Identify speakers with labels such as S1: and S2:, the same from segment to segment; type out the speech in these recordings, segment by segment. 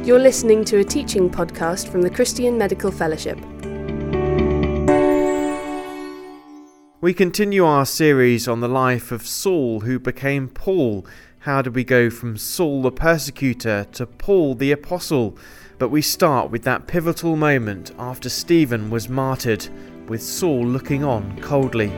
S1: You're listening to a teaching podcast from the Christian Medical Fellowship.
S2: We continue our series on the life of Saul, who became Paul. How did we go from Saul the persecutor to Paul the apostle? But we start with that pivotal moment after Stephen was martyred, with Saul looking on coldly.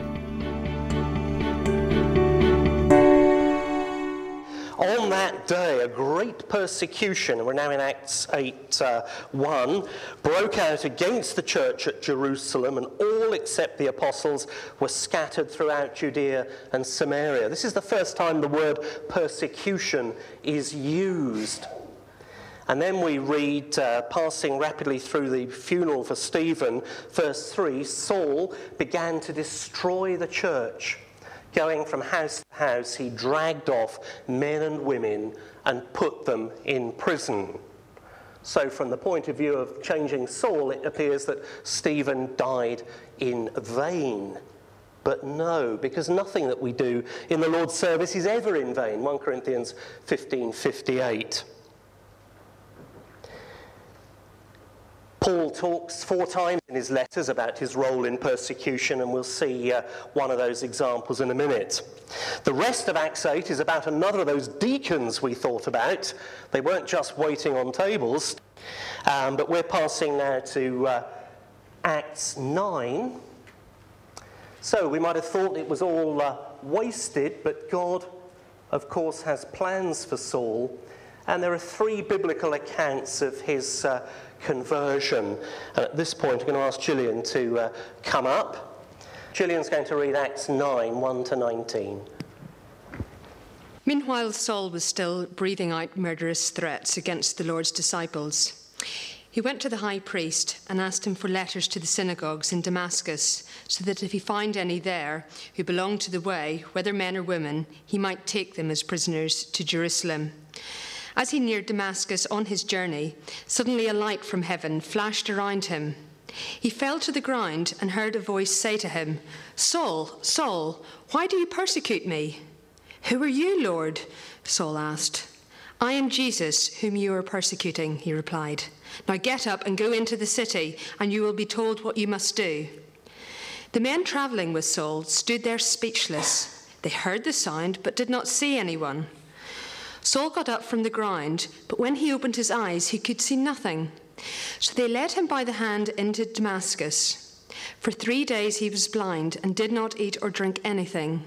S3: On that day, a great persecution, we're now in Acts 8:1, broke out against the church at Jerusalem, and all except the apostles were scattered throughout Judea and Samaria. This is the first time the word persecution is used. And then we read, passing rapidly through the funeral for Stephen, verse 3, Saul began to destroy the church. Going from house to house, he dragged off men and women and put them in prison. So from the point of view of changing Saul, it appears that Stephen died in vain. But no, because nothing that we do in the Lord's service is ever in vain. 1 Corinthians 15:58. Paul talks 4 times in his letters about his role in persecution, and we'll see one of those examples in a minute. The rest of Acts 8 is about another of those deacons we thought about. They weren't just waiting on tables, but we're passing now to Acts 9. So we might have thought it was all wasted, but God, of course, has plans for Saul, and there are 3 biblical accounts of his conversion. And at this point, I'm going to ask Gillian to come up. Gillian's going to read Acts 9, 1-19.
S4: Meanwhile, Saul was still breathing out murderous threats against the Lord's disciples. He went to the high priest and asked him for letters to the synagogues in Damascus, so that if he found any there who belonged to the way, whether men or women, he might take them as prisoners to Jerusalem. As he neared Damascus on his journey, suddenly a light from heaven flashed around him. He fell to the ground and heard a voice say to him, "Saul, Saul, why do you persecute me?" "Who are you, Lord?" Saul asked. "I am Jesus, whom you are persecuting," he replied. "Now get up and go into the city, and you will be told what you must do." The men travelling with Saul stood there speechless. They heard the sound, but did not see anyone. Saul got up from the ground, but when he opened his eyes, he could see nothing. So they led him by the hand into Damascus. For 3 days he was blind and did not eat or drink anything.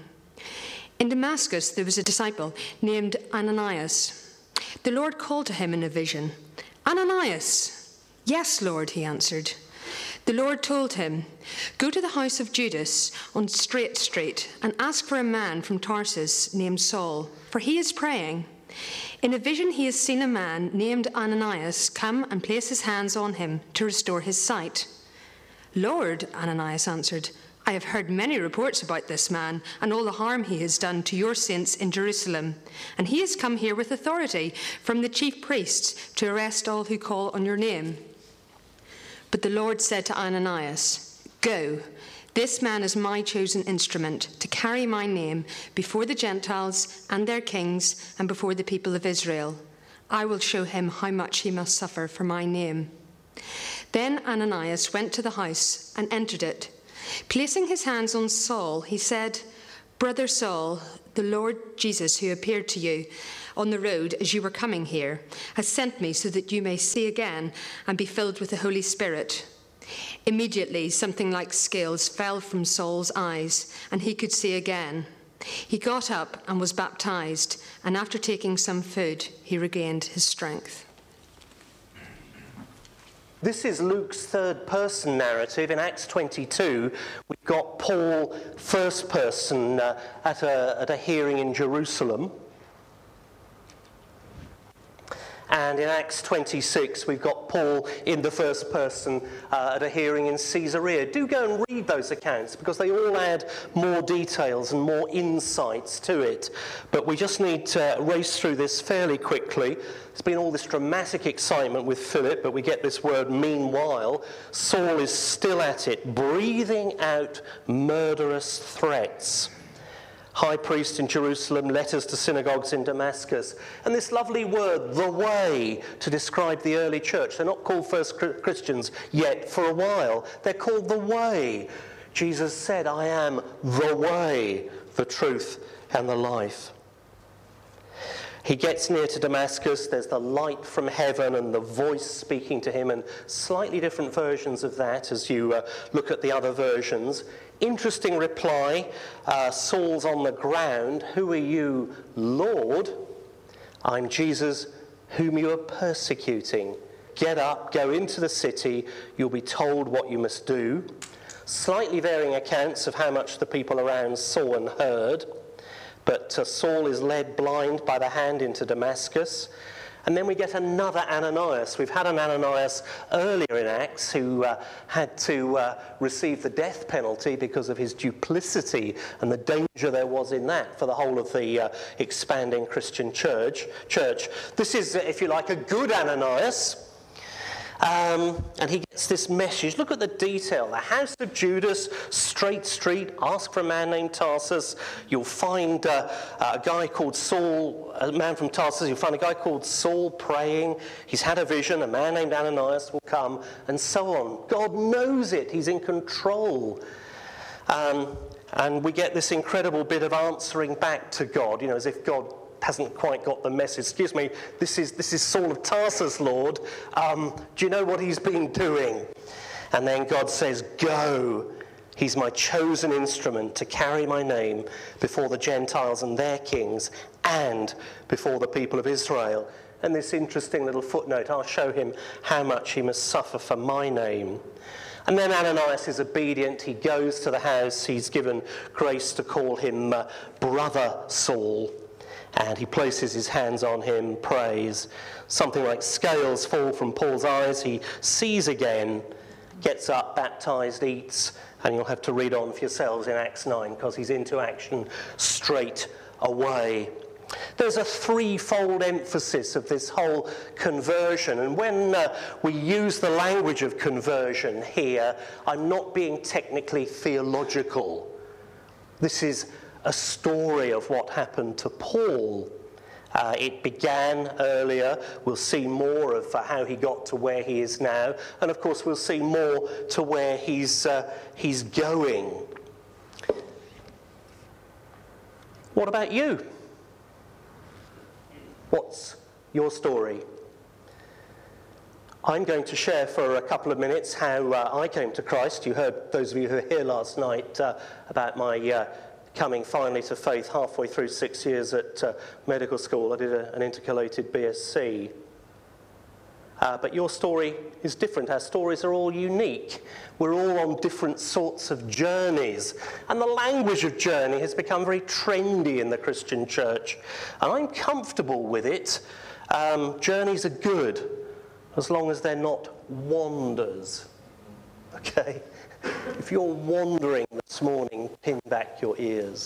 S4: In Damascus there was a disciple named Ananias. The Lord called to him in a vision, "Ananias!" "Yes, Lord," he answered. The Lord told him, "Go to the house of Judas on Straight Street and ask for a man from Tarsus named Saul, for he is praying. In a vision he has seen a man named Ananias come and place his hands on him to restore his sight." "Lord," Ananias answered, "I have heard many reports about this man and all the harm he has done to your saints in Jerusalem. And he has come here with authority from the chief priests to arrest all who call on your name." But the Lord said to Ananias, "Go. This man is my chosen instrument to carry my name before the Gentiles and their kings and before the people of Israel. I will show him how much he must suffer for my name." Then Ananias went to the house and entered it. Placing his hands on Saul, he said, "Brother Saul, the Lord Jesus, who appeared to you on the road as you were coming here, has sent me so that you may see again and be filled with the Holy Spirit." Immediately, something like scales fell from Saul's eyes, and he could see again. He got up and was baptized, and after taking some food, he regained his strength.
S3: This is Luke's third-person narrative. In Acts 22, we've got Paul, first person, at a hearing in Jerusalem. And in Acts 26, we've got Paul in the first person at a hearing in Caesarea. Do go and read those accounts, because they all add more details and more insights to it. But we just need to race through this fairly quickly. There's been all this dramatic excitement with Philip, but we get this word meanwhile. Saul is still at it, breathing out murderous threats. high priest in Jerusalem, letters to synagogues in Damascus. And this lovely word, the way, to describe the early church. They're not called first Christians yet for a while. They're called the way. Jesus said, I am the way, the truth, and the life. He gets near to Damascus, there's the light from heaven and the voice speaking to him, and slightly different versions of that as you look at the other versions. Interesting reply, Saul's on the ground. Who are you, Lord? I'm Jesus, whom you are persecuting. Get up, go into the city, you'll be told what you must do. Slightly varying accounts of how much the people around saw and heard. But Saul is led blind by the hand into Damascus. And then we get another Ananias. We've had an Ananias earlier in Acts who had to receive the death penalty because of his duplicity and the danger there was in that for the whole of the expanding Christian church. This is, if you like, a good Ananias. And he gets this message. Look at the detail. The house of Judas, straight street, ask for a man named Tarsus. You'll find a guy called Saul, a man from Tarsus. You'll find a guy called Saul praying. He's had a vision. A man named Ananias will come, and so on. God knows it. He's in control. And we get this incredible bit of answering back to God, as if God hasn't quite got the message. Excuse me, this is Saul of Tarsus, Lord. Do you know what he's been doing? And then God says, go. He's my chosen instrument to carry my name before the Gentiles and their kings and before the people of Israel. And this interesting little footnote, I'll show him how much he must suffer for my name. And then Ananias is obedient. He goes to the house. He's given grace to call him Brother Saul. And he places his hands on him, prays. Something like scales fall from Paul's eyes. He sees again, gets up, baptized, eats, and you'll have to read on for yourselves in Acts 9 because he's into action straight away. There's a threefold emphasis of this whole conversion, and when we use the language of conversion here, I'm not being technically theological. This is a story of what happened to Paul. It began earlier. We'll see more of how he got to where he is now, and of course we'll see more to where he's going. What about you? What's your story? I'm going to share for a couple of minutes how I came to Christ. You heard, those of you who were here last night, about my coming finally to faith halfway through 6 years at medical school. I did an intercalated BSc. But your story is different. Our stories are all unique. We're all on different sorts of journeys. And the language of journey has become very trendy in the Christian church. And I'm comfortable with it. Journeys are good, as long as they're not wanders. Okay? If you're wandering this morning, pin back your ears.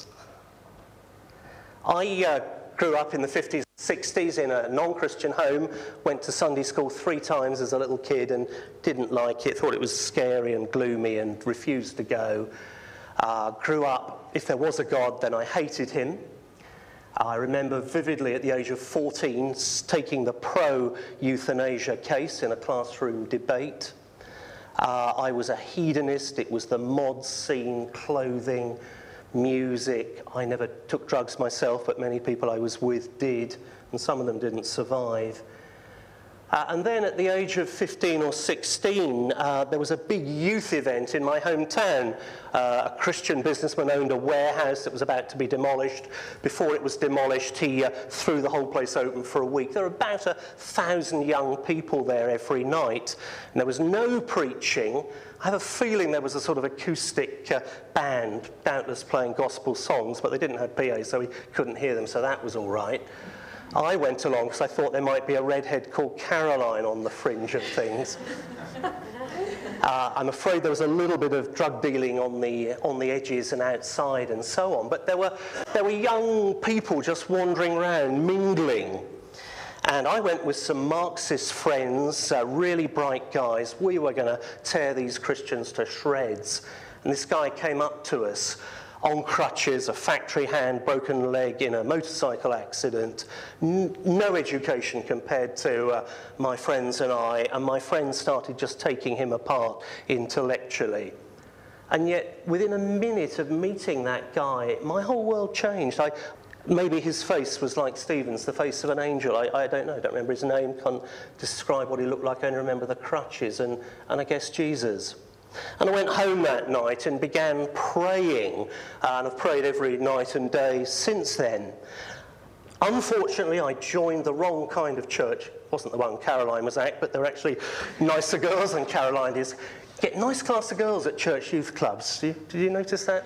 S3: I grew up in the 50s and 60s in a non-Christian home, went to Sunday school 3 times as a little kid and didn't like it, thought it was scary and gloomy and refused to go. Grew up, if there was a God, then I hated him. I remember vividly at the age of 14 taking the pro-euthanasia case in a classroom debate. I was a hedonist. It was the mod scene, clothing, music. I never took drugs myself, but many people I was with did, and some of them didn't survive. And then at the age of 15 or 16, there was a big youth event in my hometown. A Christian businessman owned a warehouse that was about to be demolished. Before it was demolished, he threw the whole place open for a week. There were about 1,000 young people there every night, and there was no preaching. I have a feeling there was a sort of acoustic band, doubtless playing gospel songs, but they didn't have PA, so we couldn't hear them, so that was all right. I went along because I thought there might be a redhead called Caroline on the fringe of things. I'm afraid there was a little bit of drug dealing on the edges and outside and so on, but there were young people just wandering around, mingling. And I went with some Marxist friends, really bright guys. We were going to tear these Christians to shreds. And this guy came up to us on crutches, a factory hand, broken leg in a motorcycle accident, no education compared to my friends and I, and my friends started just taking him apart intellectually. And yet, within a minute of meeting that guy, my whole world changed. Maybe his face was like Stephen's, the face of an angel. I don't know, I don't remember his name, can't describe what he looked like, I only remember the crutches and I guess Jesus. And I went home that night and began praying, and I've prayed every night and day since then. Unfortunately, I joined the wrong kind of church. It wasn't the one Caroline was at, but there were actually nicer girls than Caroline is. Get a nice class of girls at church youth clubs. Did you notice that?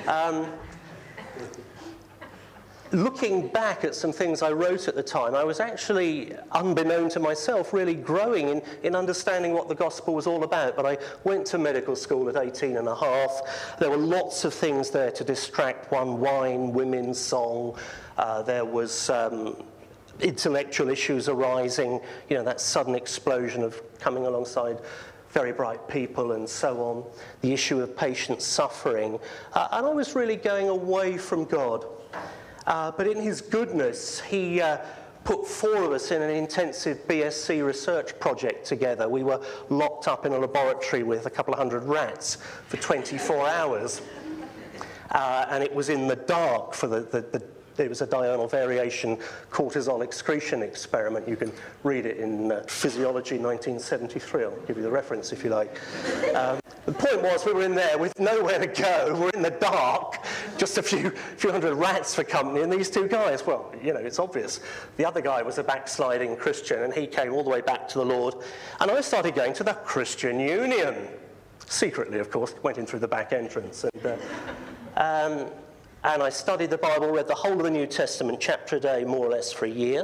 S3: Looking back at some things I wrote at the time, I was actually, unbeknown to myself, really growing in understanding what the gospel was all about. But I went to medical school at 18 and a half. There were lots of things there to distract one: wine, women's song. There was intellectual issues arising, that sudden explosion of coming alongside very bright people and so on, the issue of patient suffering. And I was really going away from God. But in his goodness, he put four of us in an intensive BSc research project together. We were locked up in a laboratory with a couple of hundred rats for 24 hours. And it was in the dark for it was a diurnal variation cortisol excretion experiment. You can read it in Physiology 1973. I'll give you the reference if you like. The point was, we were in there with nowhere to go. We're in the dark, just a few hundred rats for company, and these two guys, well, it's obvious. The other guy was a backsliding Christian, and he came all the way back to the Lord. And I started going to the Christian Union. Secretly, of course, went in through the back entrance. And I studied the Bible, read the whole of the New Testament, chapter a day, more or less, for a year.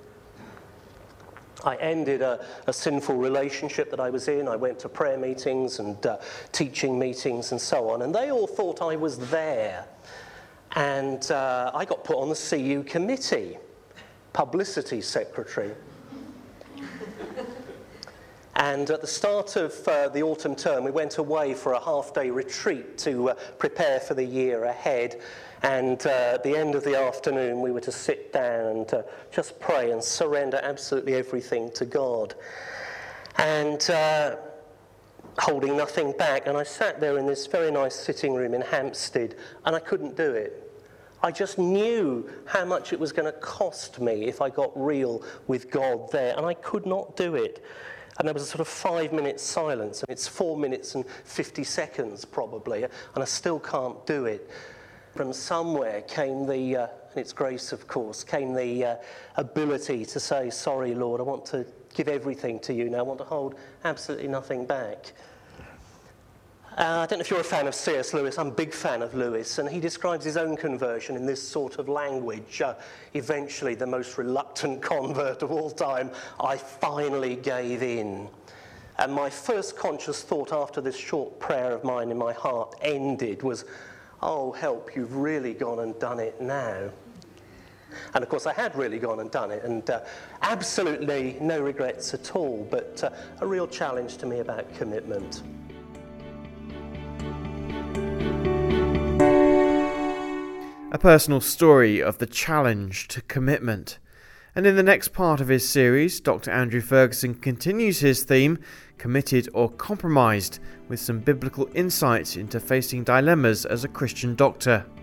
S3: I ended a sinful relationship that I was in. I went to prayer meetings and teaching meetings and so on, and they all thought I was there. And I got put on the CU committee, publicity secretary. And at the start of the autumn term, we went away for a half-day retreat to prepare for the year ahead. And at the end of the afternoon, we were to sit down and just pray and surrender absolutely everything to God. And holding nothing back. And I sat there in this very nice sitting room in Hampstead, and I couldn't do it. I just knew how much it was going to cost me if I got real with God there, and I could not do it. And there was a sort of 5-minute silence, and it's 4 minutes and 50 seconds probably, and I still can't do it. From somewhere came and it's grace, of course, came the ability to say, sorry, Lord, I want to give everything to you now. I want to hold absolutely nothing back. I don't know if you're a fan of C.S. Lewis. I'm a big fan of Lewis, and he describes his own conversion in this sort of language. Eventually, the most reluctant convert of all time, I finally gave in. And my first conscious thought after this short prayer of mine in my heart ended was, oh, help, you've really gone and done it now. And of course, I had really gone and done it, and absolutely no regrets at all, but a real challenge to me about commitment.
S2: A personal story of the challenge to commitment. And in the next part of his series, Dr. Andrew Ferguson continues his theme, Committed or Compromised, with some biblical insights into facing dilemmas as a Christian doctor.